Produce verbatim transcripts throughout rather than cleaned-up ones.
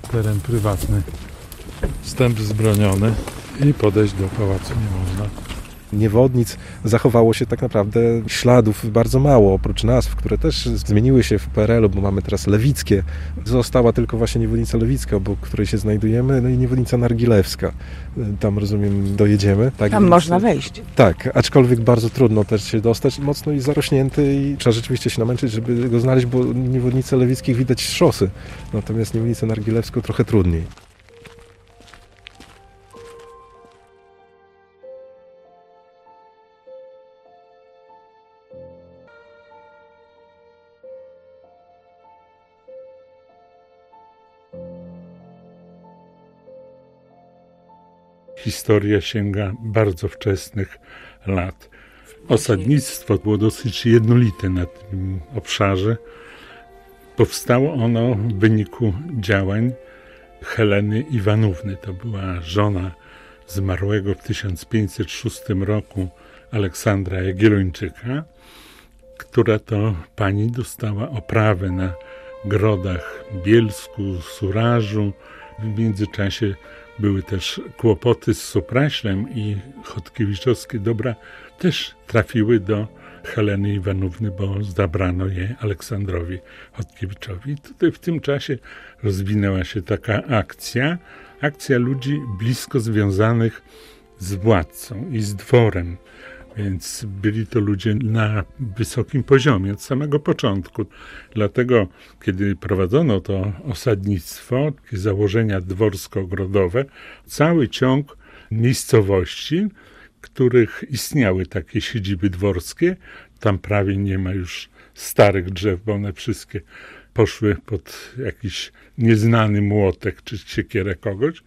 teren prywatny, wstęp wzbroniony i podejść do pałacu nie można. Niewodnic zachowało się tak naprawdę śladów bardzo mało, oprócz nazw, które też zmieniły się w P R L u, bo mamy teraz Lewickie. Została tylko właśnie niewodnica Lewicka, obok której się znajdujemy, no i niewodnica Nargilewska. Tam, rozumiem, dojedziemy. Tak, tam więc, można wejść. Tak, aczkolwiek bardzo trudno też się dostać, mocno i zarośnięty i trzeba rzeczywiście się namęczyć, żeby go znaleźć, bo niewodnicę Lewickich widać z szosy, natomiast niewodnicę Nargilewską trochę trudniej. Historia sięga bardzo wczesnych lat. Osadnictwo było dosyć jednolite na tym obszarze. Powstało ono w wyniku działań Heleny Iwanówny. To była żona zmarłego w tysiąc pięćset szóstym roku Aleksandra Jagiellończyka, która to pani dostała oprawę na grodach Bielsku, Surażu. W międzyczasie były też kłopoty z Supraślem i chodkiewiczowskie dobra też trafiły do Heleny Iwanówny, bo zabrano je Aleksandrowi Chodkiewiczowi. I tutaj w tym czasie rozwinęła się taka akcja, akcja ludzi blisko związanych z władcą i z dworem. Więc byli to ludzie na wysokim poziomie od samego początku. Dlatego, kiedy prowadzono to osadnictwo, takie założenia dworsko-ogrodowe, cały ciąg miejscowości, w których istniały takie siedziby dworskie, tam prawie nie ma już starych drzew, bo one wszystkie poszły pod jakiś nieznany młotek czy siekierę kogoś,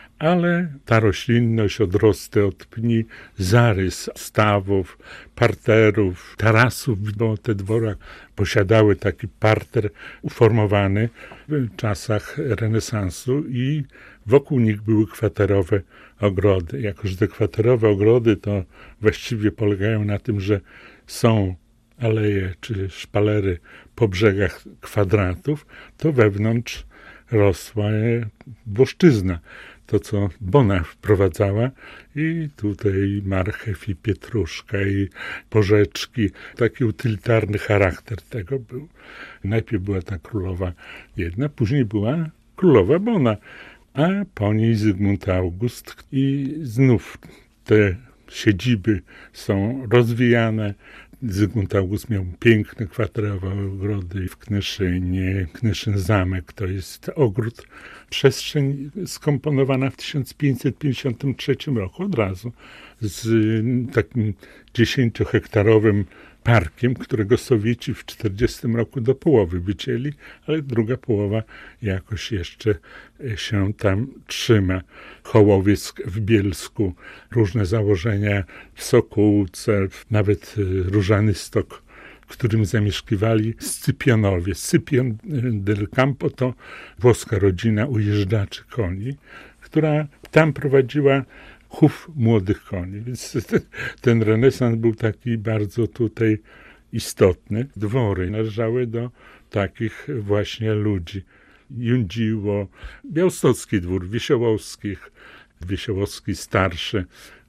ale ta roślinność, odrosty od pni, zarys stawów, parterów, tarasów, bo te dwora posiadały taki parter uformowany w czasach renesansu i wokół nich były kwaterowe ogrody. Jako że te kwaterowe ogrody to właściwie polegają na tym, że są aleje czy szpalery po brzegach kwadratów, to wewnątrz rosła włoszczyzna. To, co Bona wprowadzała i tutaj marchew i pietruszka i porzeczki. Taki utylitarny charakter tego był. Najpierw była ta królowa jedna, później była królowa Bona, a po niej Zygmunt August i znów te siedziby są rozwijane. Zygmunt August miał piękne kwaterowe ogrody w Knyszynie. Knyszyn Zamek to jest ogród, przestrzeń skomponowana w tysiąc pięćset pięćdziesiątym trzecim roku od razu z takim dziesięciohektarowym parkiem, którego Sowieci w czterdziestym roku do połowy wycięli, ale druga połowa jakoś jeszcze się tam trzyma. Hołowiec w Bielsku, różne założenia w Sokółce, nawet Różany Stok, w którym zamieszkiwali Scypionowie. Scypion del Campo to włoska rodzina ujeżdżaczy koni, która tam prowadziła chów młodych koni. Więc ten, ten renesans był taki bardzo tutaj istotny. Dwory należały do takich właśnie ludzi. Jundziło, Białostocki dwór, Wiesiołowskich. Wiesiołowski starszy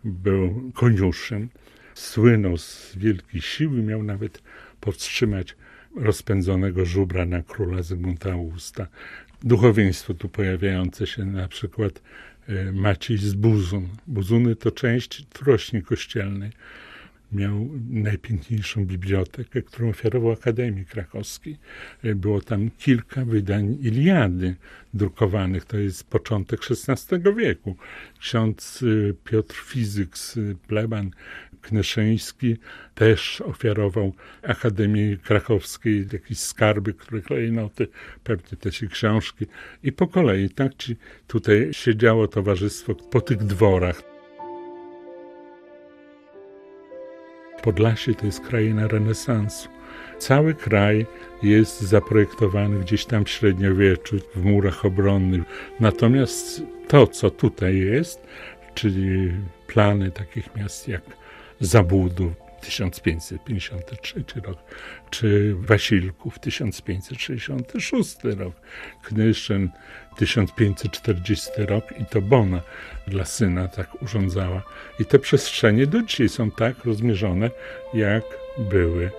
był koniuszym. Słynął z wielkiej siły, miał nawet powstrzymać rozpędzonego żubra na króla Zygmunta Augusta. Duchowieństwo tu pojawiające się, na przykład Maciej z Buzun. Buzuny to część trośni kościelnej. Miał najpiękniejszą bibliotekę, którą ofiarował Akademii Krakowskiej. Było tam kilka wydań Iliady drukowanych. To jest początek szesnastego wieku. Ksiądz Piotr Fizyk, pleban knyszyński, też ofiarował Akademii Krakowskiej jakieś skarby, które klejnoty, pewnie też i książki. I po kolei tak ci tutaj siedziało towarzystwo po tych dworach. Podlasie to jest kraina renesansu. Cały kraj jest zaprojektowany gdzieś tam w średniowieczu, w murach obronnych. Natomiast to, co tutaj jest, czyli plany takich miast jak Zabłudów, tysiąc pięćset pięćdziesiąty trzeci rok, czy Wasilków tysiąc pięćset sześćdziesiąty szósty rok, Knyszyn tysiąc pięćset czterdziesty rok i to Bona dla syna tak urządzała. I te przestrzenie do dzisiaj są tak rozmierzone, jak były.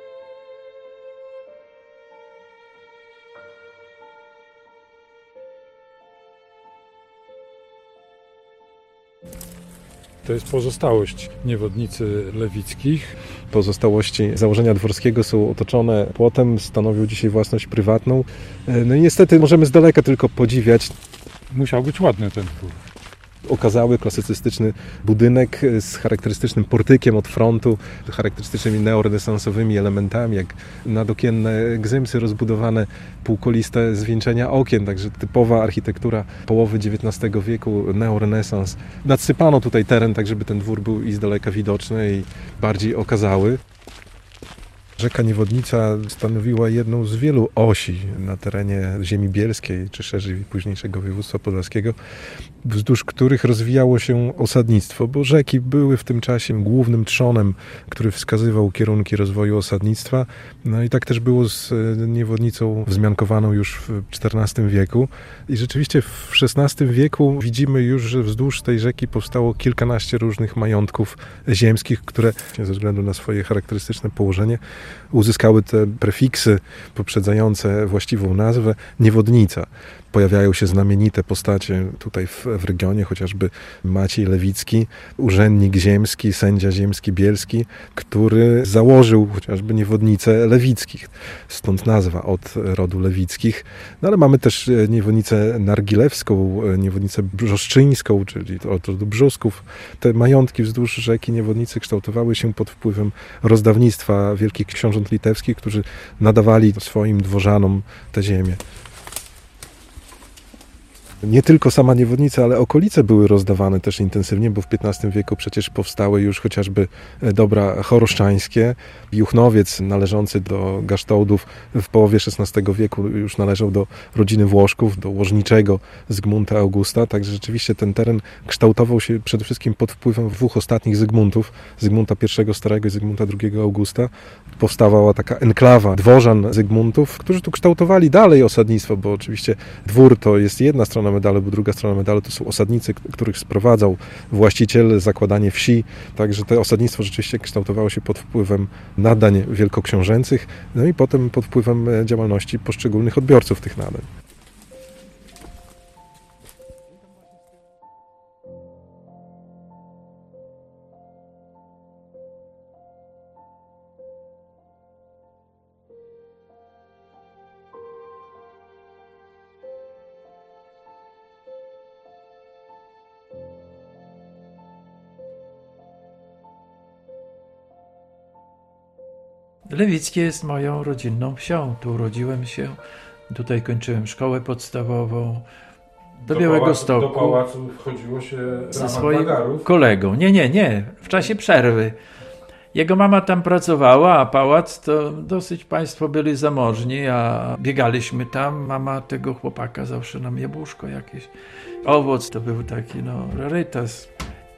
To jest pozostałość niewodnicy lewickich. Pozostałości założenia dworskiego są otoczone płotem, stanowią dzisiaj własność prywatną. No i niestety możemy z daleka tylko podziwiać. Musiał być ładny ten dwór. Okazały klasycystyczny budynek z charakterystycznym portykiem od frontu, charakterystycznymi neorenesansowymi elementami, jak nadokienne gzymsy rozbudowane, półkoliste zwieńczenia okien, także typowa architektura połowy dziewiętnastego wieku, neorenesans. Nadsypano tutaj teren, tak żeby ten dwór był i z daleka widoczny i bardziej okazały. Rzeka Niewodnica stanowiła jedną z wielu osi na terenie ziemi bielskiej, czy szerzej późniejszego województwa podlaskiego, wzdłuż których rozwijało się osadnictwo, bo rzeki były w tym czasie głównym trzonem, który wskazywał kierunki rozwoju osadnictwa. No i tak też było z Niewodnicą wzmiankowaną już w czternastym wieku. I rzeczywiście w szesnastym wieku widzimy już, że wzdłuż tej rzeki powstało kilkanaście różnych majątków ziemskich, które ze względu na swoje charakterystyczne położenie uzyskały te prefiksy poprzedzające właściwą nazwę Niewodnica. Pojawiają się znamienite postacie tutaj w, w regionie, chociażby Maciej Lewicki, urzędnik ziemski, sędzia ziemski bielski, który założył chociażby niewodnicę Lewickich. Stąd nazwa od rodu Lewickich. No ale mamy też niewodnicę nargilewską, niewodnicę brzosczyńską, czyli od rodu Brzusków. Te majątki wzdłuż rzeki Niewodnicy kształtowały się pod wpływem rozdawnictwa wielkich książąt litewskich, którzy nadawali swoim dworzanom tę ziemię. Nie tylko sama Niewodnica, ale okolice były rozdawane też intensywnie, bo w piętnastym wieku przecież powstały już chociażby dobra choroszczańskie. Juchnowiec należący do Gasztołdów w połowie szesnastego wieku już należał do rodziny Włoszków, do łożniczego Zygmunta Augusta, także rzeczywiście ten teren kształtował się przede wszystkim pod wpływem dwóch ostatnich Zygmuntów, Zygmunta pierwszego Starego i Zygmunta drugiego Augusta. Powstawała taka enklawa dworzan Zygmuntów, którzy tu kształtowali dalej osadnictwo, bo oczywiście dwór to jest jedna strona medalu, bo druga strona medalu to są osadnicy, których sprowadzał właściciel, zakładanie wsi. Także to osadnictwo rzeczywiście kształtowało się pod wpływem nadań wielkoksiążęcych, no i potem pod wpływem działalności poszczególnych odbiorców tych nadań. Lewickie jest moją rodzinną wsią. Tu urodziłem się, tutaj kończyłem szkołę podstawową. Do, do Białego pałacu, Stoku. Do pałacu wchodziło się ze swoim kolegą. Nie, nie, nie. W czasie przerwy. Jego mama tam pracowała, a pałac to dosyć państwo byli zamożni, a biegaliśmy tam. Mama tego chłopaka zawsze nam jabłuszko jakieś. Owoc to był taki, no, rarytas.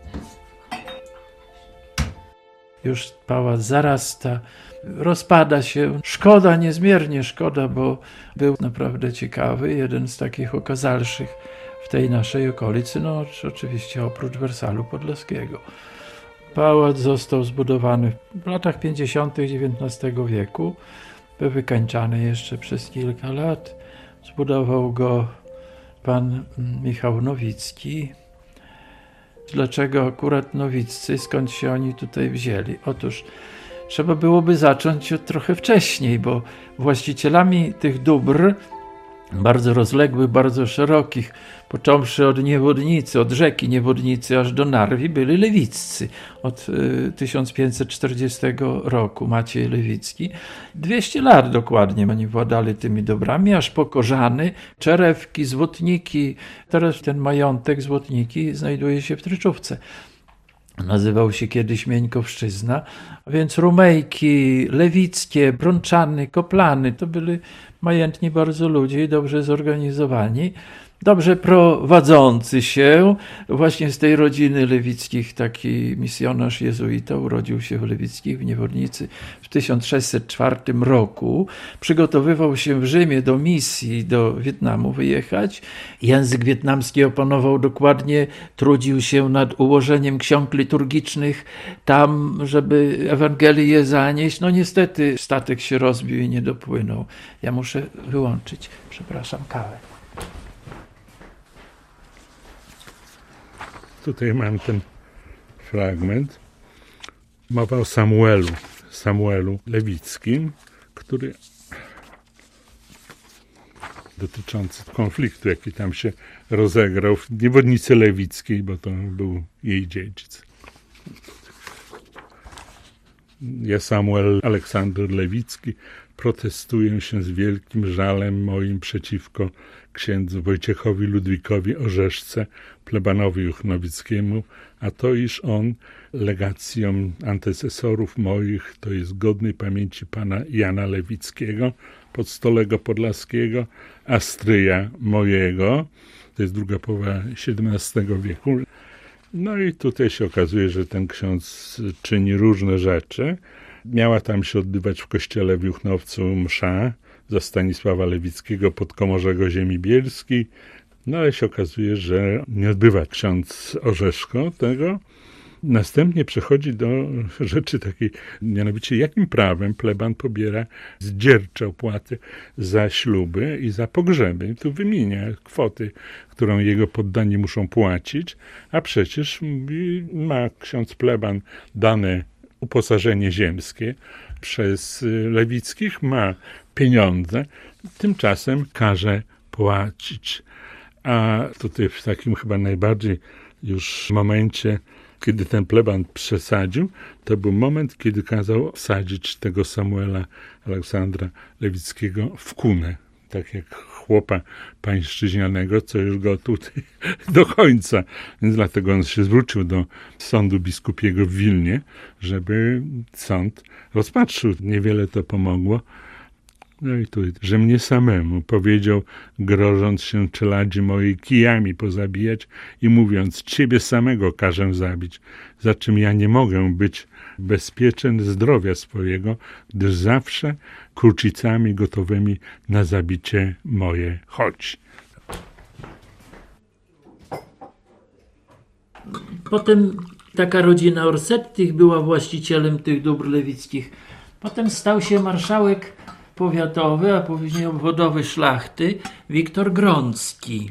Już pałac zarasta, rozpada się. Szkoda, niezmiernie szkoda, bo był naprawdę ciekawy, jeden z takich okazalszych w tej naszej okolicy, no oczywiście oprócz Wersalu Podlaskiego. Pałac został zbudowany w latach pięćdziesiątych dziewiętnastego wieku, był wykańczany jeszcze przez kilka lat. Zbudował go pan Michał Nowicki. Dlaczego akurat Nowiccy, skąd się oni tutaj wzięli? Otóż trzeba byłoby zacząć od trochę wcześniej, bo właścicielami tych dóbr, bardzo rozległych, bardzo szerokich, począwszy od Niewodnicy, od rzeki Niewodnicy aż do Narwi, byli Lewiccy. Od y, tysiąc pięćset czterdziestego roku Maciej Lewicki. dwieście lat dokładnie oni władali tymi dobrami, aż po Korzany, Czerewki, Złotniki. Teraz ten majątek Złotniki znajduje się w Tryczówce. Nazywał się kiedyś Mieńkowszczyzna, a więc Rumejki, Lewickie, Brączany, Koplany, to byli majętni bardzo ludzie i dobrze zorganizowani. dobrze prowadzący się. Właśnie z tej rodziny Lewickich taki misjonarz jezuita urodził się w Lewickich w Niewodnicy w tysiąc sześćset czwartym roku. Przygotowywał się w Rzymie do misji do Wietnamu wyjechać. Język wietnamski opanował dokładnie, trudził się nad ułożeniem ksiąg liturgicznych tam, żeby Ewangelię zanieść. No niestety statek się rozbił i nie dopłynął. Ja muszę wyłączyć, przepraszam, kawę. Tutaj mam ten fragment. Mowa o Samuelu, Samuelu Lewickim, który dotyczący konfliktu, jaki tam się rozegrał w Niewodnicy Lewickiej, bo to był jej dziedzic. Ja, Samuel Aleksander Lewicki, protestuję się z wielkim żalem moim przeciwko księdzu Wojciechowi Ludwikowi Orzeszce, plebanowi Juchnowickiemu, a to iż on legacją antecesorów moich, to jest godnej pamięci pana Jana Lewickiego, podstolego podlaskiego, a stryja mojego, to jest druga połowa siedemnastego wieku. No i tutaj się okazuje, że ten ksiądz czyni różne rzeczy. Miała tam się odbywać w kościele w Juchnowcu msza za Stanisława Lewickiego, podkomorzego ziemi bielskiej. No ale się okazuje, że nie odbywa ksiądz Orzeszko tego. Następnie przechodzi do rzeczy takiej, mianowicie jakim prawem pleban pobiera zdziercze opłaty za śluby i za pogrzeby. I tu wymienia kwoty, którą jego poddani muszą płacić, a przecież ma ksiądz pleban dane uposażenie ziemskie przez Lewickich, ma pieniądze, tymczasem każe płacić. A tutaj w takim chyba najbardziej już momencie, kiedy ten pleban przesadził, to był moment, kiedy kazał wsadzić tego Samuela Aleksandra Lewickiego w kunę. Tak jak chłopa pańszczyźnianego, co już go tutaj do końca. Więc dlatego on się zwrócił do sądu biskupiego w Wilnie, żeby sąd rozpatrzył. Niewiele to pomogło. No i tu, że mnie samemu powiedział, grożąc się czeladzi mojej kijami pozabijać i mówiąc, ciebie samego każę zabić, za czym ja nie mogę być bezpieczny zdrowia swojego, gdyż zawsze krucicami gotowymi na zabicie moje chodzi. Potem taka rodzina Orsettich była właścicielem tych dóbr lewickich. Potem stał się marszałek powiatowy, a później obwodowy szlachty, Wiktor Grącki.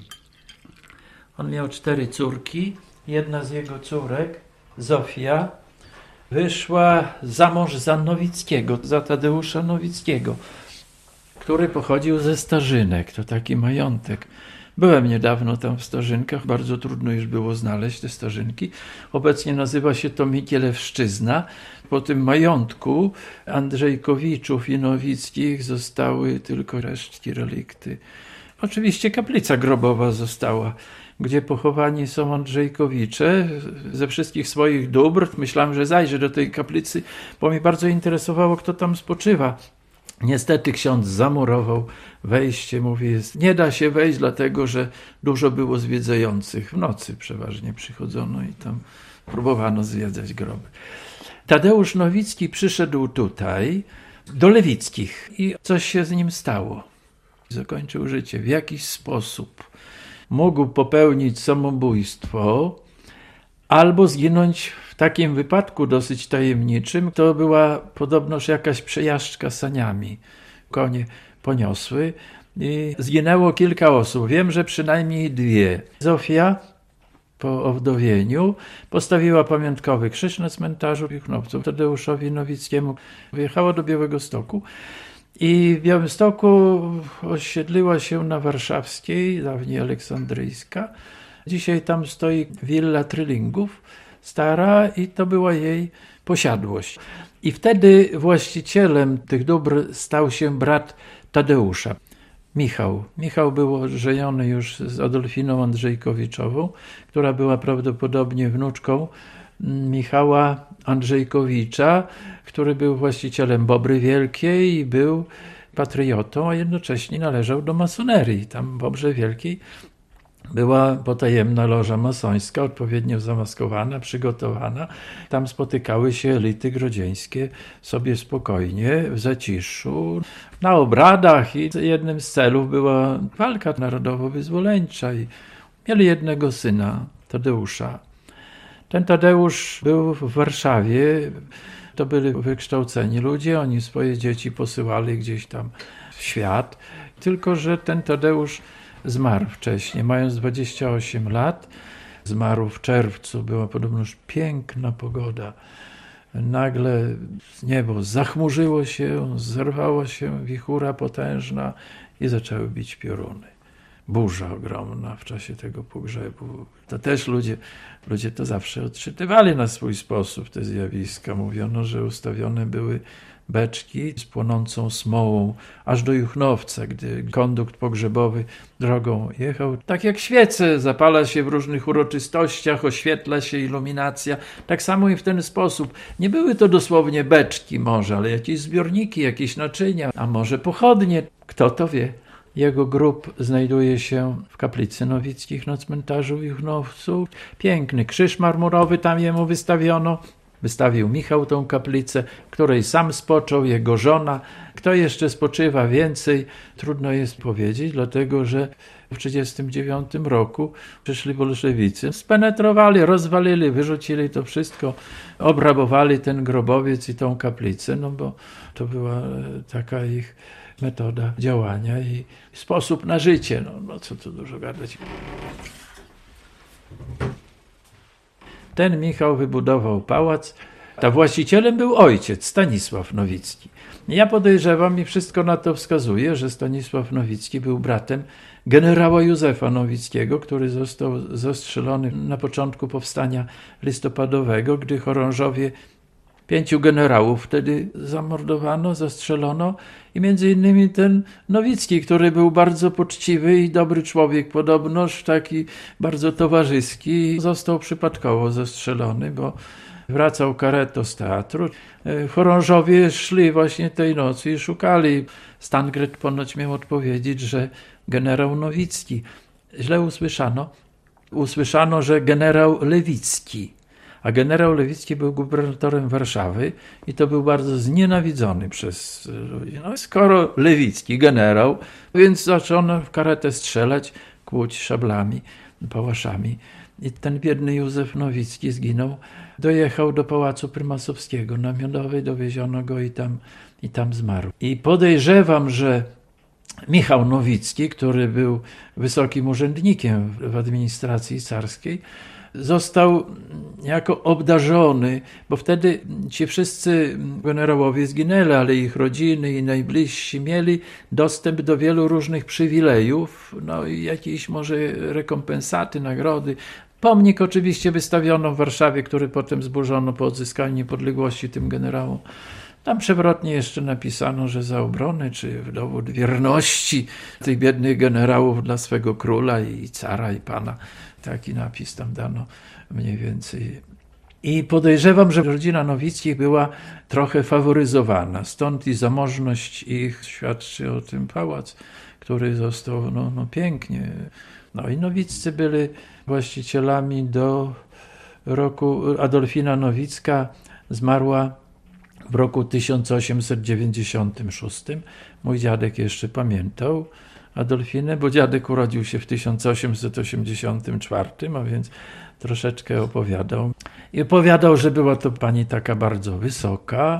On miał cztery córki. Jedna z jego córek, Zofia, wyszła za mąż za Nowickiego, za Tadeusza Nowickiego, który pochodził ze Starzynek. To taki majątek. Byłem niedawno tam w Starzynkach, bardzo trudno już było znaleźć te Starzynki. Obecnie nazywa się to Mikielewszczyzna. Po tym majątku Andrzejkowiczów i Nowickich zostały tylko resztki, relikty. Oczywiście kaplica grobowa została, gdzie pochowani są Andrzejkowicze ze wszystkich swoich dóbr. Myślałem, że zajrzę do tej kaplicy, bo mnie bardzo interesowało, kto tam spoczywa. Niestety ksiądz zamurował wejście, mówi, jest, nie da się wejść, dlatego że dużo było zwiedzających. W nocy przeważnie przychodzono i tam próbowano zwiedzać groby. Tadeusz Nowicki przyszedł tutaj do Lewickich i coś się z nim stało. Zakończył życie. W jakiś sposób mógł popełnić samobójstwo albo zginąć w takim wypadku dosyć tajemniczym. To była podobnoż jakaś przejażdżka saniami. Konie poniosły i zginęło kilka osób. Wiem, że przynajmniej dwie. Zofia po owdowieniu postawiła pamiątkowy krzyż na cmentarzu w Juchnowcu Tadeuszowi Nowickiemu. Wyjechała do Białegostoku i w Białymstoku osiedliła się na Warszawskiej, dawniej Aleksandryjska. Dzisiaj tam stoi willa Trylingów, stara, i to była jej posiadłość. I wtedy właścicielem tych dóbr stał się brat Tadeusza, Michał. Michał był żeniony już z Adolfiną Andrzejkowiczową, która była prawdopodobnie wnuczką Michała Andrzejkowicza, który był właścicielem Bobry Wielkiej i był patriotą, a jednocześnie należał do masonerii. Tam w Bobrze Wielkiej była potajemna loża masońska, odpowiednio zamaskowana, przygotowana. Tam spotykały się elity grodzieńskie sobie spokojnie, w zaciszu, na obradach i jednym z celów była walka narodowo-wyzwoleńcza i mieli jednego syna, Tadeusza. Ten Tadeusz był w Warszawie, to byli wykształceni ludzie, oni swoje dzieci posyłali gdzieś tam w świat, tylko że ten Tadeusz zmarł wcześniej, mając dwadzieścia osiem lat. Zmarł w czerwcu, była podobnoż piękna pogoda. Nagle niebo zachmurzyło się, zerwała się wichura potężna i zaczęły bić pioruny. Burza ogromna w czasie tego pogrzebu. To też ludzie, ludzie to zawsze odczytywali na swój sposób te zjawiska. Mówiono, że ustawione były beczki z płonącą smołą aż do Juchnowca, gdy kondukt pogrzebowy drogą jechał. Tak jak świece zapala się w różnych uroczystościach, oświetla się iluminacja, tak samo i w ten sposób. Nie były to dosłownie beczki może, ale jakieś zbiorniki, jakieś naczynia, a może pochodnie, kto to wie. Jego grób znajduje się w kaplicy Nowickich na cmentarzu w Juchnowcu. Piękny krzyż marmurowy tam jemu wystawiono. Wystawił Michał tą kaplicę, w której sam spoczął, jego żona. Kto jeszcze spoczywa więcej, trudno jest powiedzieć, dlatego że w tysiąc dziewięćset trzydziestym dziewiątym roku przyszli bolszewicy, spenetrowali, rozwalili, wyrzucili to wszystko, obrabowali ten grobowiec i tą kaplicę, no bo to była taka ich metoda działania i sposób na życie. No, no co tu dużo gadać. Ten Michał wybudował pałac, a właścicielem był ojciec, Stanisław Nowicki. Ja podejrzewam i wszystko na to wskazuje, że Stanisław Nowicki był bratem generała Józefa Nowickiego, który został zastrzelony na początku powstania listopadowego, gdy chorążowie pięciu generałów wtedy zamordowano, zastrzelono i między innymi ten Nowicki, który był bardzo poczciwy i dobry człowiek, podobnoż taki bardzo towarzyski, został przypadkowo zastrzelony, bo wracał kareto z teatru. Chorążowie szli właśnie tej nocy i szukali. Stangret ponoć miał odpowiedzieć, że generał Nowicki. Źle usłyszano. Usłyszano, że generał Lewicki. A generał Lewicki był gubernatorem Warszawy i to był bardzo znienawidzony przez ludzi. No skoro Lewicki, generał, więc zaczął w karetę strzelać, kłuć szablami, pałaszami. I ten biedny Józef Nowicki zginął. Dojechał do Pałacu Prymasowskiego na Miodowej, dowieziono go i tam, i tam zmarł. I podejrzewam, że Michał Nowicki, który był wysokim urzędnikiem w administracji carskiej, został jako obdarzony, bo wtedy ci wszyscy generałowie zginęli, ale ich rodziny i najbliżsi mieli dostęp do wielu różnych przywilejów, no i jakieś może rekompensaty, nagrody. Pomnik oczywiście wystawiono w Warszawie, który potem zburzono po odzyskaniu niepodległości tym generałom. Tam przewrotnie jeszcze napisano, że za obronę, czy w dowód wierności tych biednych generałów dla swego króla i cara i pana. Taki napis tam dano mniej więcej. I podejrzewam, że rodzina Nowickich była trochę faworyzowana. Stąd i zamożność ich świadczy o tym pałac, który został no, no pięknie. No i Nowiccy byli właścicielami do roku. Adolfina Nowicka zmarła w roku tysiąc osiemset dziewięćdziesiątym szóstym. Mój dziadek jeszcze pamiętał Adolfinę, bo dziadek urodził się w tysiąc osiemset osiemdziesiątym czwartym, a więc troszeczkę opowiadał. I opowiadał, że była to pani taka bardzo wysoka,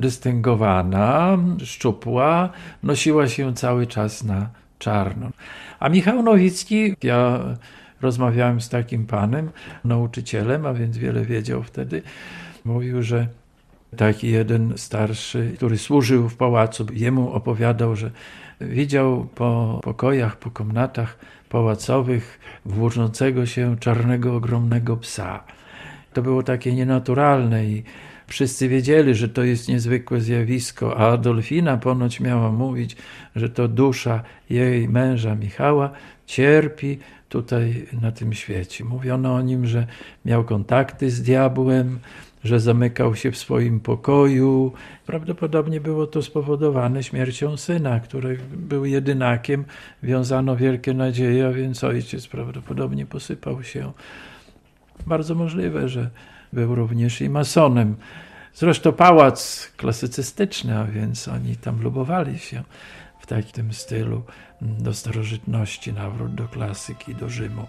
dystyngowana, szczupła, nosiła się cały czas na czarno. A Michał Nowicki, ja rozmawiałem z takim panem, nauczycielem, a więc wiele wiedział wtedy, mówił, że taki jeden starszy, który służył w pałacu, jemu opowiadał, że widział po pokojach, po komnatach pałacowych włóczącego się czarnego, ogromnego psa. To było takie nienaturalne i wszyscy wiedzieli, że to jest niezwykłe zjawisko, a Adolfina ponoć miała mówić, że to dusza jej męża Michała cierpi tutaj na tym świecie. Mówiono o nim, że miał kontakty z diabłem, że zamykał się w swoim pokoju. Prawdopodobnie było to spowodowane śmiercią syna, który był jedynakiem. Wiązano wielkie nadzieje, a więc ojciec prawdopodobnie posypał się. Bardzo możliwe, że był również i masonem. Zresztą pałac klasycystyczny, a więc oni tam lubowali się w takim stylu do starożytności, nawrót do klasyki, do Rzymu.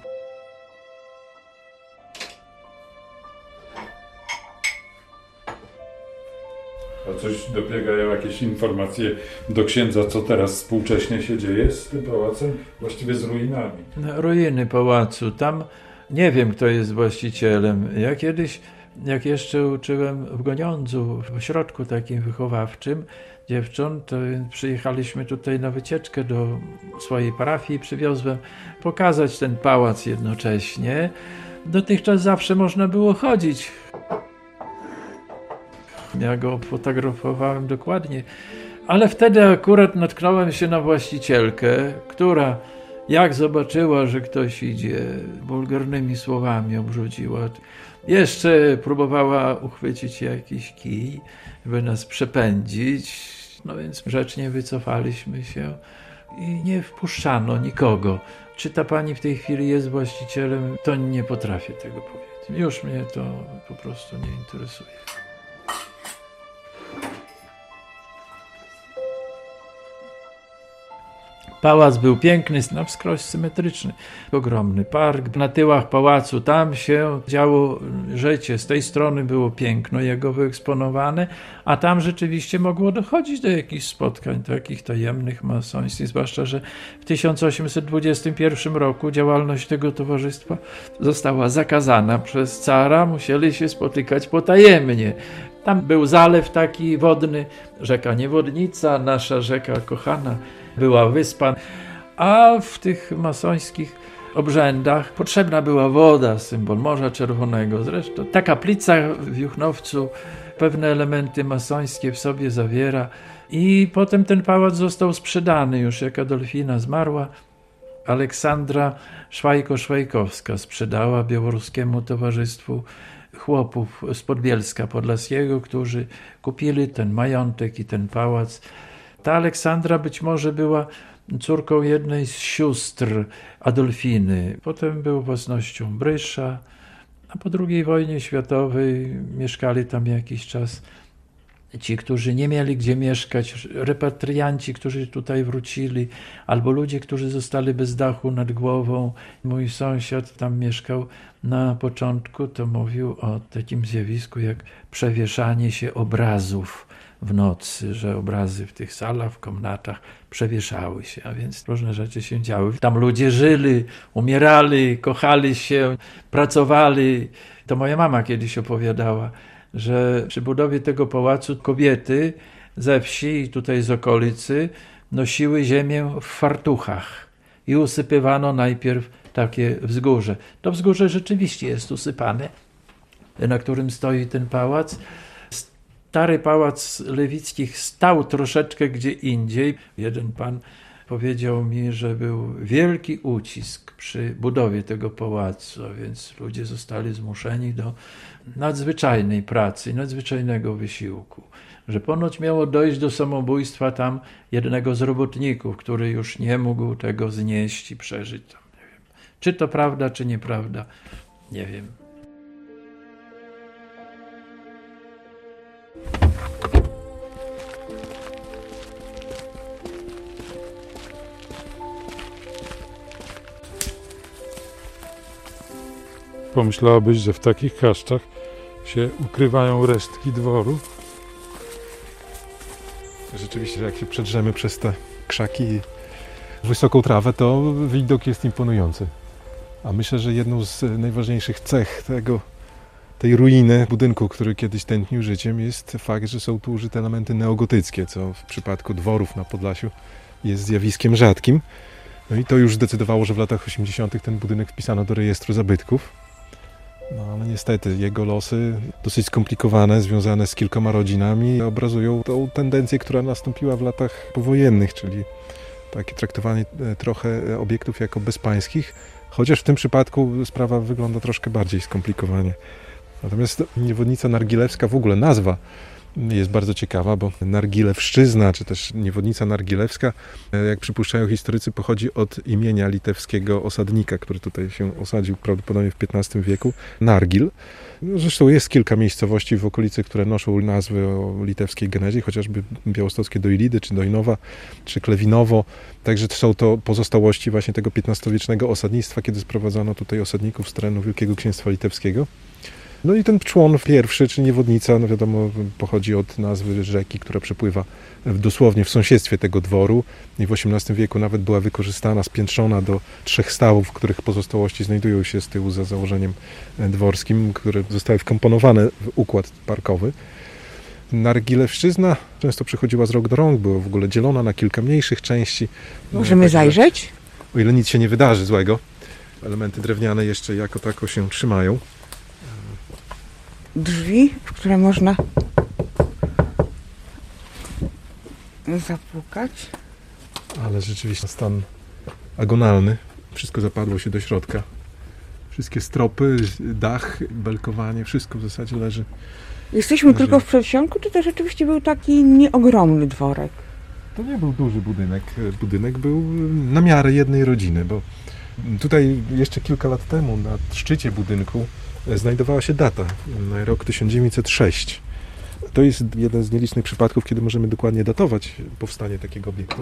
A coś dobiegają jakieś informacje do księdza, co teraz współcześnie się dzieje z tym pałacem? Właściwie z ruinami. Ruiny pałacu. Tam nie wiem, kto jest właścicielem. Ja kiedyś, jak jeszcze uczyłem w Goniądzu, w ośrodku takim wychowawczym dziewcząt, to przyjechaliśmy tutaj na wycieczkę do swojej parafii i przywiozłem pokazać ten pałac jednocześnie. Dotychczas zawsze można było chodzić. Ja go fotografowałem dokładnie, ale wtedy akurat natknąłem się na właścicielkę, która jak zobaczyła, że ktoś idzie, wulgarnymi słowami obrzuciła. Jeszcze próbowała uchwycić jakiś kij, by nas przepędzić, no więc grzecznie wycofaliśmy się i nie wpuszczano nikogo. Czy ta pani w tej chwili jest właścicielem, to nie potrafię tego powiedzieć. Już mnie to po prostu nie interesuje. Pałac był piękny, na wskroś symetryczny, ogromny park. Na tyłach pałacu tam się działo życie, z tej strony było piękno jego wyeksponowane, a tam rzeczywiście mogło dochodzić do jakichś spotkań takich tajemnych, masońskich, zwłaszcza, że w tysiąc osiemset dwudziestym pierwszym roku działalność tego towarzystwa została zakazana przez cara, musieli się spotykać potajemnie. Tam był zalew taki wodny, rzeka Niewodnica, nasza rzeka kochana, była wyspa, a w tych masońskich obrzędach potrzebna była woda, symbol Morza Czerwonego. Zresztą ta kaplica w Juchnowcu pewne elementy masońskie w sobie zawiera i potem ten pałac został sprzedany już, jak Adolfina zmarła. Aleksandra Szwajko-Szwajkowska sprzedała Białoruskiemu Towarzystwu chłopów z Podbielska Podlaskiego, którzy kupili ten majątek i ten pałac. Ta Aleksandra być może była córką jednej z sióstr Adolfiny. Potem był własnością Brysza, a po drugiej wojnie światowej mieszkali tam jakiś czas ci, którzy nie mieli gdzie mieszkać, repatrianci, którzy tutaj wrócili, albo ludzie, którzy zostali bez dachu nad głową. Mój sąsiad tam mieszkał na początku, to mówił o takim zjawisku jak przewieszanie się obrazów w nocy, że obrazy w tych salach, w komnatach przewieszały się, a więc różne rzeczy się działy. Tam ludzie żyli, umierali, kochali się, pracowali. To moja mama kiedyś opowiadała, że przy budowie tego pałacu kobiety ze wsi i tutaj z okolicy nosiły ziemię w fartuchach i usypywano najpierw takie wzgórze. To wzgórze rzeczywiście jest usypane, na którym stoi ten pałac. Stary pałac Lewickich stał troszeczkę gdzie indziej. Jeden pan powiedział mi, że był wielki ucisk przy budowie tego pałacu, a więc ludzie zostali zmuszeni do nadzwyczajnej pracy, nadzwyczajnego wysiłku. Że ponoć miało dojść do samobójstwa tam jednego z robotników, który już nie mógł tego znieść i przeżyć. Tam, nie wiem, czy to prawda, czy nieprawda, nie wiem. Pomyślałabyś, że w takich kaszczach się ukrywają resztki dworu? Rzeczywiście, jak się przedrzemy przez te krzaki i wysoką trawę, to widok jest imponujący. A myślę, że jedną z najważniejszych cech tego, tej ruiny budynku, który kiedyś tętnił życiem, jest fakt, że są tu użyte elementy neogotyckie, co w przypadku dworów na Podlasiu jest zjawiskiem rzadkim. No i to już zdecydowało, że w latach osiemdziesiątych ten budynek wpisano do rejestru zabytków. No ale niestety jego losy, dosyć skomplikowane, związane z kilkoma rodzinami, obrazują tą tendencję, która nastąpiła w latach powojennych, czyli takie traktowanie trochę obiektów jako bezpańskich, chociaż w tym przypadku sprawa wygląda troszkę bardziej skomplikowanie. Natomiast niewodnica nargilewska, w ogóle nazwa jest bardzo ciekawa, bo Nargilewszczyzna, czy też niewodnica nargilewska, jak przypuszczają historycy, pochodzi od imienia litewskiego osadnika, który tutaj się osadził prawdopodobnie w piętnastym wieku, Nargil. Zresztą jest kilka miejscowości w okolicy, które noszą nazwy o litewskiej genezie, chociażby białostockie Dojlidy, czy Dojnowa, czy Klewinowo. Także są to pozostałości właśnie tego piętnastowiecznego osadnictwa, kiedy sprowadzono tutaj osadników z terenu Wielkiego Księstwa Litewskiego. No i ten człon pierwszy, czy niewodnica, no wiadomo, pochodzi od nazwy rzeki, która przepływa dosłownie w sąsiedztwie tego dworu i w osiemnastym wieku nawet była wykorzystana, spiętrzona do trzech stawów, których pozostałości znajdują się z tyłu za założeniem dworskim, które zostały wkomponowane w układ parkowy. Nargilewszczyzna często przechodziła z rąk do rąk, była w ogóle dzielona na kilka mniejszych części. Możemy Także, zajrzeć? o ile nic się nie wydarzy złego, elementy drewniane jeszcze jako tako się trzymają. Drzwi, w które można zapukać. Ale rzeczywiście stan agonalny. Wszystko zapadło się do środka. Wszystkie stropy, dach, belkowanie, wszystko w zasadzie leży. Jesteśmy leży. tylko w przedsionku, czy to rzeczywiście był taki nieogromny dworek? To nie był duży budynek. Budynek był na miarę jednej rodziny, bo tutaj jeszcze kilka lat temu na szczycie budynku znajdowała się data, rok tysiąc dziewięćset sześć. To jest jeden z nielicznych przypadków, kiedy możemy dokładnie datować powstanie takiego obiektu.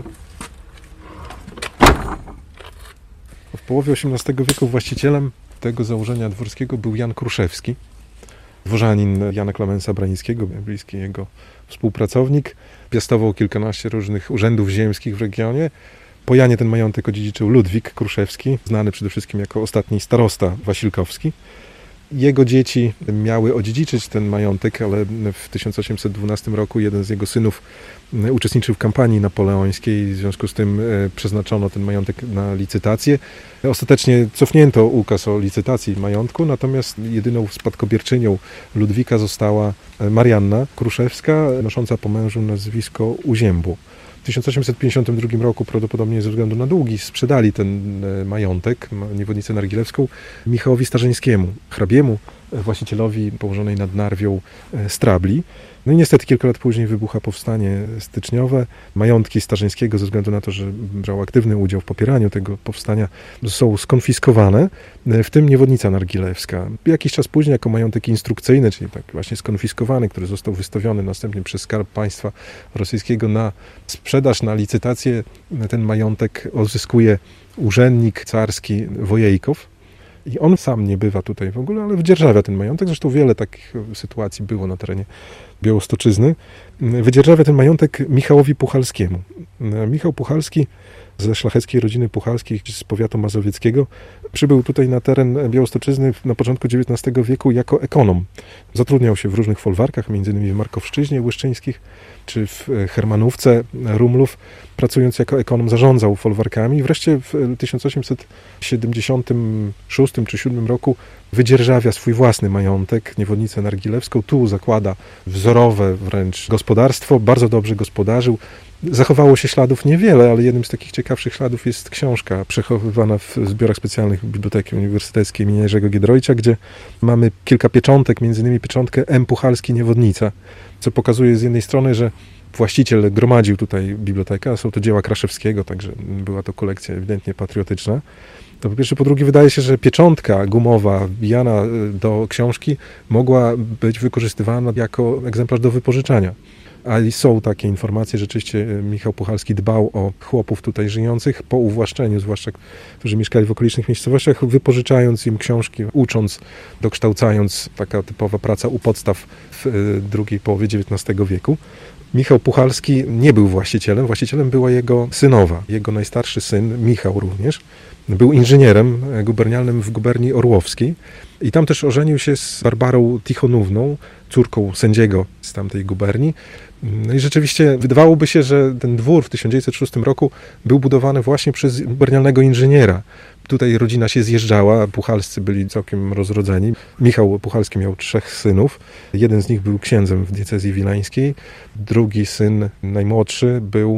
W połowie osiemnastego wieku właścicielem tego założenia dworskiego był Jan Kruszewski, dworzanin Jana Klemensa Branickiego, bliski jego współpracownik. Piastował kilkanaście różnych urzędów ziemskich w regionie. Po Janie ten majątek odziedziczył Ludwik Kruszewski, znany przede wszystkim jako ostatni starosta wasilkowski. Jego dzieci miały odziedziczyć ten majątek, ale w tysiąc osiemset dwunastym roku jeden z jego synów uczestniczył w kampanii napoleońskiej, w związku z tym przeznaczono ten majątek na licytację. Ostatecznie cofnięto ukaz o licytacji majątku, natomiast jedyną spadkobierczynią Ludwika została Marianna Kruszewska, nosząca po mężu nazwisko Uziębu. W tysiąc osiemset pięćdziesiątym drugim roku, prawdopodobnie ze względu na długi, sprzedali ten majątek, niewodnicę nargilewską, Michałowi Starzyńskiemu, hrabiemu, właścicielowi położonej nad Narwią Strabli. No i niestety kilka lat później wybucha powstanie styczniowe. Majątki Starzyńskiego, ze względu na to, że brał aktywny udział w popieraniu tego powstania, są skonfiskowane, w tym niewodnica nargilewska. Jakiś czas później jako majątek instrukcyjny, czyli tak właśnie skonfiskowany, który został wystawiony następnie przez Skarb Państwa Rosyjskiego na sprzedaż, na licytację, ten majątek odzyskuje urzędnik carski Wojejkow. I on sam nie bywa tutaj w ogóle, ale wydzierżawia ten majątek. Zresztą wiele takich sytuacji było na terenie Białostoczyzny. Wydzierżawia ten majątek Michałowi Puchalskiemu. Michał Puchalski ze szlacheckiej rodziny Puchalskich z powiatu mazowieckiego przybył tutaj na teren Białostoczyzny na początku dziewiętnastego wieku jako ekonom. Zatrudniał się w różnych folwarkach, między innymi w Markowszczyźnie Łyszczyńskich czy w Hermanówce Rumlów. Pracując jako ekonom zarządzał folwarkami. Wreszcie w tysiąc osiemset siedemdziesiątym szóstym czy siódmym roku wydzierżawia swój własny majątek, niewodnicę nargilewską. Tu zakłada wzorowe wręcz gospodarstwo, bardzo dobrze gospodarzył. Zachowało się śladów niewiele, ale jednym z takich ciekawszych śladów jest książka przechowywana w zbiorach specjalnych Biblioteki Uniwersyteckiej im. Jerzego Giedroycia, gdzie mamy kilka pieczątek, między innymi pieczątkę M. Puchalski Niewodnica, co pokazuje z jednej strony, że właściciel gromadził tutaj bibliotekę, a są to dzieła Kraszewskiego, także była to kolekcja ewidentnie patriotyczna. To po pierwsze. Po drugie, wydaje się, że pieczątka gumowa wbijana do książki mogła być wykorzystywana jako egzemplarz do wypożyczania. A są takie informacje, że rzeczywiście Michał Puchalski dbał o chłopów tutaj żyjących po uwłaszczeniu, zwłaszcza którzy mieszkali w okolicznych miejscowościach, wypożyczając im książki, ucząc, dokształcając, taka typowa praca u podstaw w drugiej połowie dziewiętnastego wieku. Michał Puchalski nie był właścicielem, właścicielem była jego synowa, jego najstarszy syn, Michał również. Był inżynierem gubernialnym w guberni orłowskiej i tam też ożenił się z Barbarą Tichonówną, córką sędziego z tamtej guberni. No i rzeczywiście wydawałoby się, że ten dwór w tysiąc dziewięćset szóstym roku był budowany właśnie przez gubernialnego inżyniera. Tutaj rodzina się zjeżdżała, Puchalscy byli całkiem rozrodzeni. Michał Puchalski miał trzech synów. Jeden z nich był księdzem w diecezji wileńskiej. Drugi syn, najmłodszy, był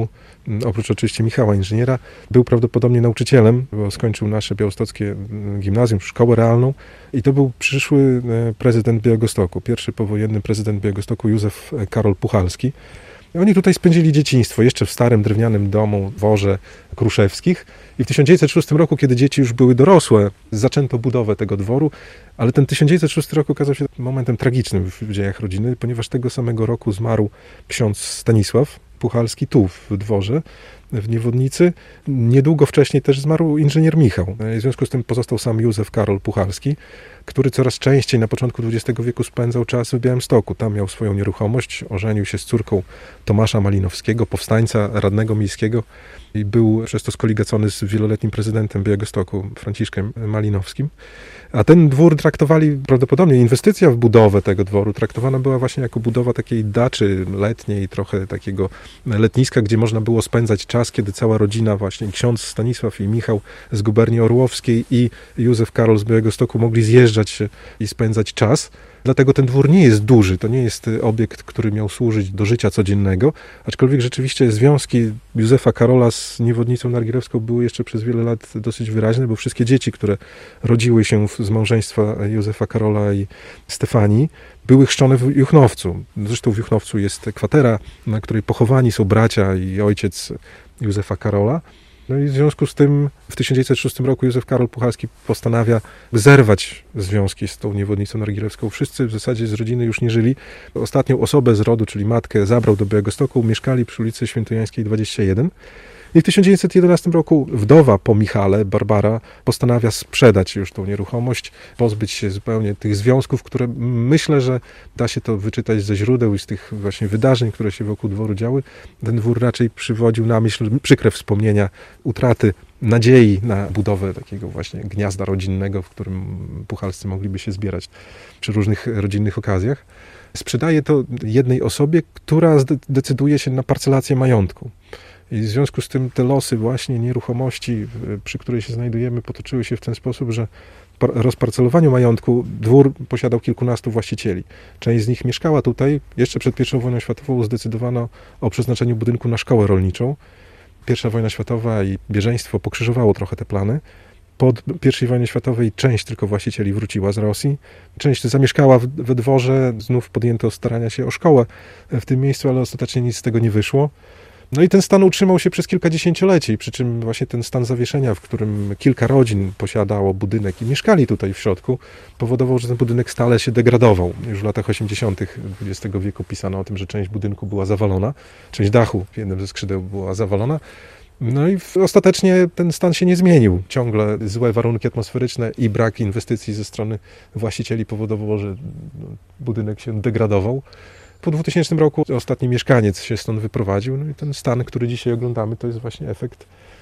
oprócz oczywiście Michała inżyniera, był prawdopodobnie nauczycielem, bo skończył nasze białostockie gimnazjum, szkołę realną i to był przyszły prezydent Białegostoku, pierwszy powojenny prezydent Białegostoku Józef Karol Puchalski. Oni tutaj spędzili dzieciństwo, jeszcze w starym drewnianym domu, dworze Kruszewskich i w tysiąc dziewięćset szóstym roku, kiedy dzieci już były dorosłe, zaczęto budowę tego dworu, ale ten tysiąc dziewięćset szósty rok okazał się momentem tragicznym w dziejach rodziny, ponieważ tego samego roku zmarł ksiądz Stanisław Puchalski tu w dworze, w Niewodnicy. Niedługo wcześniej też zmarł inżynier Michał. W związku z tym pozostał sam Józef Karol Puchalski, który coraz częściej na początku dwudziestego wieku spędzał czas w Białymstoku. Tam miał swoją nieruchomość, ożenił się z córką Tomasza Malinowskiego, powstańca radnego miejskiego i był przez to skoligacony z wieloletnim prezydentem Białegostoku, Franciszkiem Malinowskim. A ten dwór traktowali, prawdopodobnie inwestycja w budowę tego dworu traktowana była właśnie jako budowa takiej daczy letniej, trochę takiego letniska, gdzie można było spędzać czas, kiedy cała rodzina, właśnie ksiądz Stanisław i Michał z guberni orłowskiej i Józef Karol z Białegostoku mogli zjeżdżać się i spędzać czas. Dlatego ten dwór nie jest duży, to nie jest obiekt, który miał służyć do życia codziennego, aczkolwiek rzeczywiście związki Józefa Karola z Niewodnicą Nargilewską były jeszcze przez wiele lat dosyć wyraźne, bo wszystkie dzieci, które rodziły się z małżeństwa Józefa Karola i Stefanii, były chrzczone w Juchnowcu. Zresztą w Juchnowcu jest kwatera, na której pochowani są bracia i ojciec Józefa Karola. No i w związku z tym w tysiąc dziewięćset szóstym roku Józef Karol Puchalski postanawia zerwać związki z tą Niewodnicą Nargilewską. Wszyscy w zasadzie z rodziny już nie żyli. Ostatnią osobę z rodu, czyli matkę, zabrał do Białegostoku, mieszkali przy ulicy Świętojańskiej dwadzieścia jeden. I w tysiąc dziewięćset jedenastym roku wdowa po Michale, Barbara, postanawia sprzedać już tą nieruchomość, pozbyć się zupełnie tych związków, które myślę, że da się to wyczytać ze źródeł i z tych właśnie wydarzeń, które się wokół dworu działy. Ten dwór raczej przywodził na myśl przykre wspomnienia utraty nadziei na budowę takiego właśnie gniazda rodzinnego, w którym Puchalscy mogliby się zbierać przy różnych rodzinnych okazjach. Sprzedaje to jednej osobie, która decyduje się na parcelację majątku. I w związku z tym te losy właśnie nieruchomości, przy której się znajdujemy, potoczyły się w ten sposób, że po rozparcelowaniu majątku dwór posiadał kilkunastu właścicieli. Część z nich mieszkała tutaj. Jeszcze przed pierwszą wojną światową zdecydowano o przeznaczeniu budynku na szkołę rolniczą. Pierwsza wojna światowa i bieżeństwo pokrzyżowało trochę te plany. Po pierwszej wojnie światowej część tylko właścicieli wróciła z Rosji. Część zamieszkała we dworze. Znów podjęto starania się o szkołę w tym miejscu, ale ostatecznie nic z tego nie wyszło. No i ten stan utrzymał się przez kilka dziesięcioleci, przy czym właśnie ten stan zawieszenia, w którym kilka rodzin posiadało budynek i mieszkali tutaj w środku, powodował, że ten budynek stale się degradował. Już w latach osiemdziesiątych dwudziestego wieku pisano o tym, że część budynku była zawalona, część dachu w jednym ze skrzydeł była zawalona. No i ostatecznie ten stan się nie zmienił. Ciągle złe warunki atmosferyczne i brak inwestycji ze strony właścicieli powodowało, że budynek się degradował. Po dwutysięcznym roku ostatni mieszkaniec się stąd wyprowadził, no i ten stan, który dzisiaj oglądamy, to jest właśnie efekt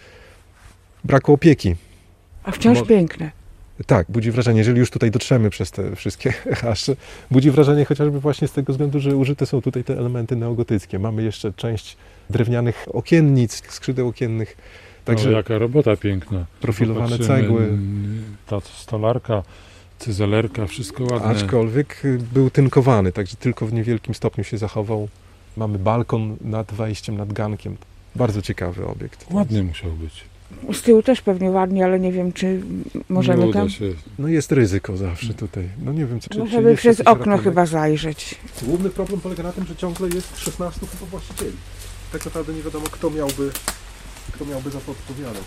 braku opieki. A wciąż Mo- piękne. Tak, budzi wrażenie, jeżeli już tutaj dotrzemy przez te wszystkie hasze, budzi wrażenie chociażby właśnie z tego względu, że użyte są tutaj te elementy neogotyckie. Mamy jeszcze część drewnianych okiennic, skrzydeł okiennych. Także Także jaka robota piękna. profilowane Popatrzymy, cegły. Ta stolarka, cyzelerka, wszystko ładne. Aczkolwiek był tynkowany, także tylko w niewielkim stopniu się zachował. Mamy balkon nad wejściem, nad gankiem. Bardzo ciekawy obiekt. Ładny musiał być. Z tyłu też pewnie ładnie, ale nie wiem, czy możemy Nie uda tam. się. No jest ryzyko zawsze tutaj. No nie wiem, co czy, Możemy jest przez jakiś okno ratunek? chyba zajrzeć. Główny problem polega na tym, że ciągle jest szesnastu chyba właścicieli. Tak naprawdę nie wiadomo, kto miałby, kto miałby za to odpowiadać.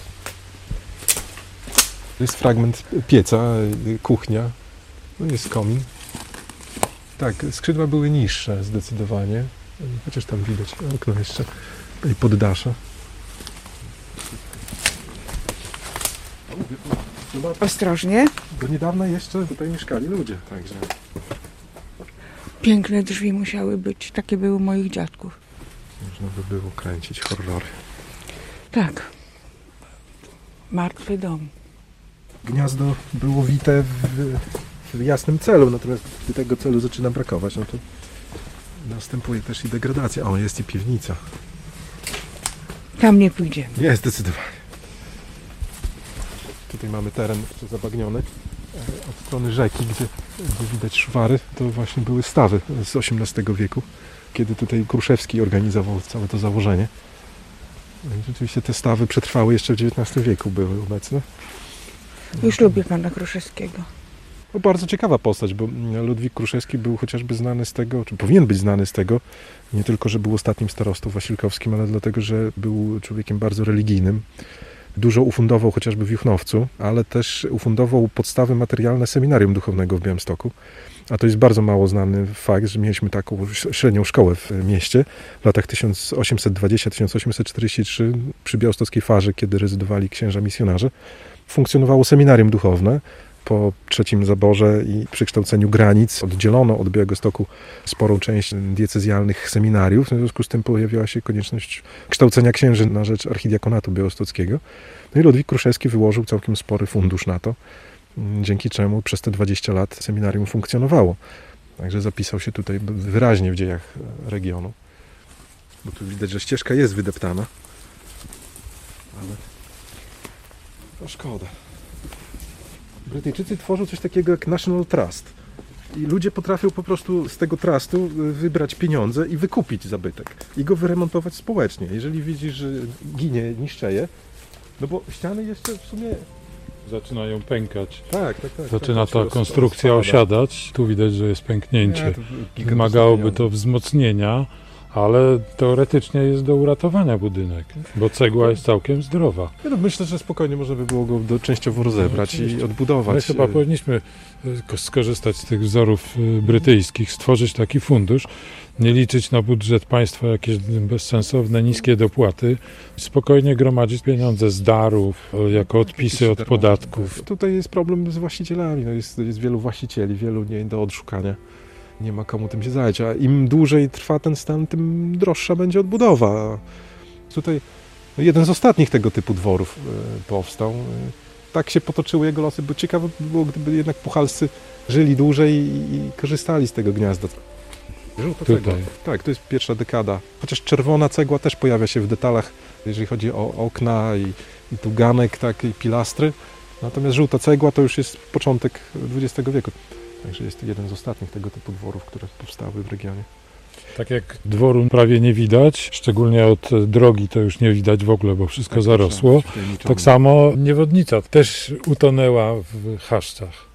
Jest fragment pieca, kuchnia, no jest komin. Tak, skrzydła były niższe zdecydowanie, chociaż tam widać okno jeszcze i poddasze. Ostrożnie. Do niedawna jeszcze tutaj mieszkali ludzie, także... Piękne drzwi musiały być. Takie były u moich dziadków. Można by było kręcić horrory. Tak. Martwy dom. Gniazdo było wite w, w jasnym celu, natomiast gdy tego celu zaczyna brakować, no to następuje też i degradacja. O, jest i piwnica. Tam nie pójdziemy. Jest, zdecydowanie. Tutaj mamy teren zabagniony od strony rzeki, gdzie, gdzie widać szwary. To właśnie były stawy z osiemnastego wieku, kiedy tutaj Kruszewski organizował całe to założenie. No i rzeczywiście te stawy przetrwały jeszcze w dziewiętnastym wieku, były obecne. Już lubię pana Kruszewskiego. No, bardzo ciekawa postać, bo Ludwik Kruszewski był chociażby znany z tego, czy powinien być znany z tego, nie tylko, że był ostatnim starostą wasilkowskim, ale dlatego, że był człowiekiem bardzo religijnym. Dużo ufundował chociażby w Juchnowcu, ale też ufundował podstawy materialne seminarium duchownego w Białymstoku. A to jest bardzo mało znany fakt, że mieliśmy taką średnią szkołę w mieście w latach tysiąc osiemset dwudziesty do tysiąc osiemset czterdziesty trzy przy białostockiej Farzy, kiedy rezydowali księża misjonarze. Funkcjonowało seminarium duchowne. Po trzecim zaborze i przykształceniu granic oddzielono od Białegostoku sporą część diecezjalnych seminariów. W związku z tym pojawiła się konieczność kształcenia księży na rzecz archidiakonatu białostockiego. No i Ludwik Kruszewski wyłożył całkiem spory fundusz na to, dzięki czemu przez te dwadzieścia lat seminarium funkcjonowało. Także zapisał się tutaj wyraźnie w dziejach regionu. Bo tu widać, że ścieżka jest wydeptana. Ale to szkoda. Brytyjczycy tworzą coś takiego jak National Trust. I ludzie potrafią po prostu z tego trustu wybrać pieniądze i wykupić zabytek. I go wyremontować społecznie. Jeżeli widzisz, że ginie, niszczeje, no bo ściany jeszcze w sumie... Zaczynają pękać. Tak, tak, tak. Zaczyna tak, ta tak, konstrukcja rozpada. osiadać. Tu widać, że jest pęknięcie. Nie, to gigantyczne Wymagałoby pieniądze. to wzmocnienia, ale teoretycznie jest do uratowania budynek, bo cegła jest całkiem zdrowa. Ja no, myślę, że spokojnie można by było go do, częściowo rozebrać No, i oczywiście. odbudować. My chyba powinniśmy y, skorzystać z tych wzorów y, brytyjskich, stworzyć taki fundusz, nie liczyć na budżet państwa jakieś bezsensowne, niskie dopłaty, spokojnie gromadzić pieniądze z darów, y, jako odpisy od podatków. Tutaj jest problem z właścicielami. No jest, jest wielu właścicieli, wielu nie do odszukania. Nie ma komu tym się zająć, a im dłużej trwa ten stan, tym droższa będzie odbudowa. Tutaj no jeden z ostatnich tego typu dworów y, powstał. Y, tak się potoczyły jego losy, bo ciekawe by było, gdyby jednak puchalscy żyli dłużej i, i korzystali z tego gniazda. Żółta Tutaj. cegła. Tak, to jest pierwsza dekada. Chociaż czerwona cegła też pojawia się w detalach, jeżeli chodzi o okna i, i tu ganek, tak, i pilastry. Natomiast żółta cegła to już jest początek dwudziestego wieku. Także jest to jeden z ostatnich tego typu dworów, które powstały w regionie. Tak jak dworu prawie nie widać, szczególnie od drogi to już nie widać w ogóle, bo wszystko Tak, zarosło. Tak samo niewodnica też utonęła w chaszczach.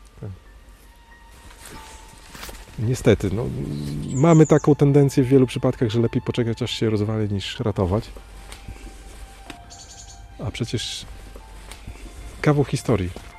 Niestety, no, mamy taką tendencję w wielu przypadkach, że lepiej poczekać, aż się rozwali, niż ratować. A przecież kawał historii.